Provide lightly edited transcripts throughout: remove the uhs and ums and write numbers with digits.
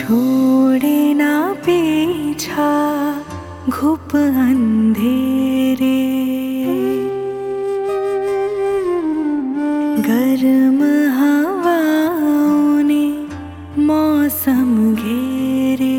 छोड़े ना पीछा घुप अंधेरे, गर्म हवाओं ने मौसम घेरे।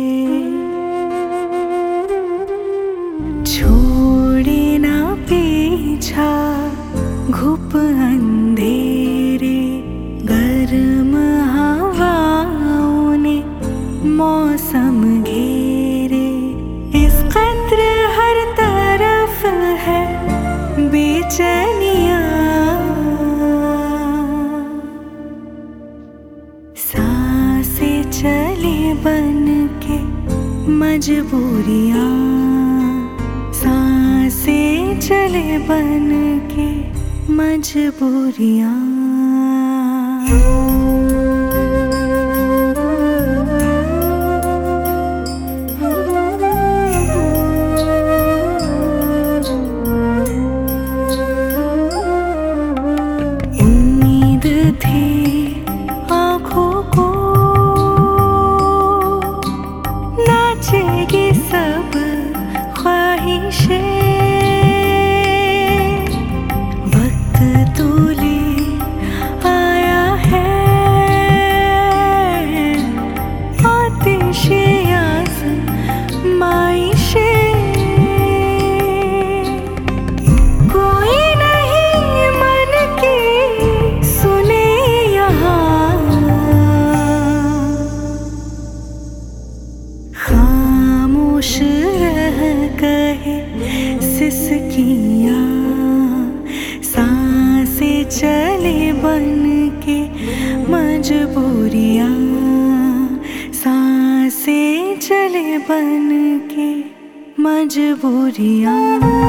छोड़े ना पीछा घुप अंधेरे, गर्म हवाओं ने मौसम घेरे। इस कद्र हर तरफ है बेचैनियाँ, सांसें चले बन के मजबूरियाँ, सांसें चले बन के मजबूरियाँ। उम्मीद थी आँखों को नाचेगी सब ख्वाहिशें, वक्त तो ले आया है आतिशे आज़माइशें। कोई नहीं मन की सुने यहाँ, खामोश रह गए सिसकियाँ, सांसें चले बन के मजबूरियाँ, सांसें चले बन के मजबूरियाँ।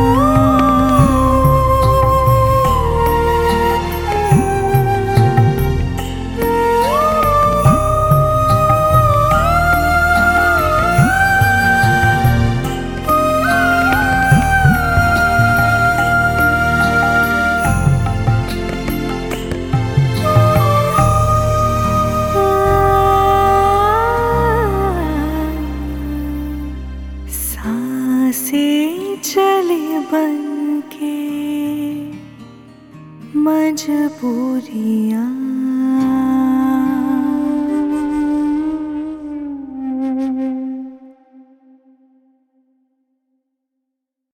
सांसें चले बन के मजबूरियाँ।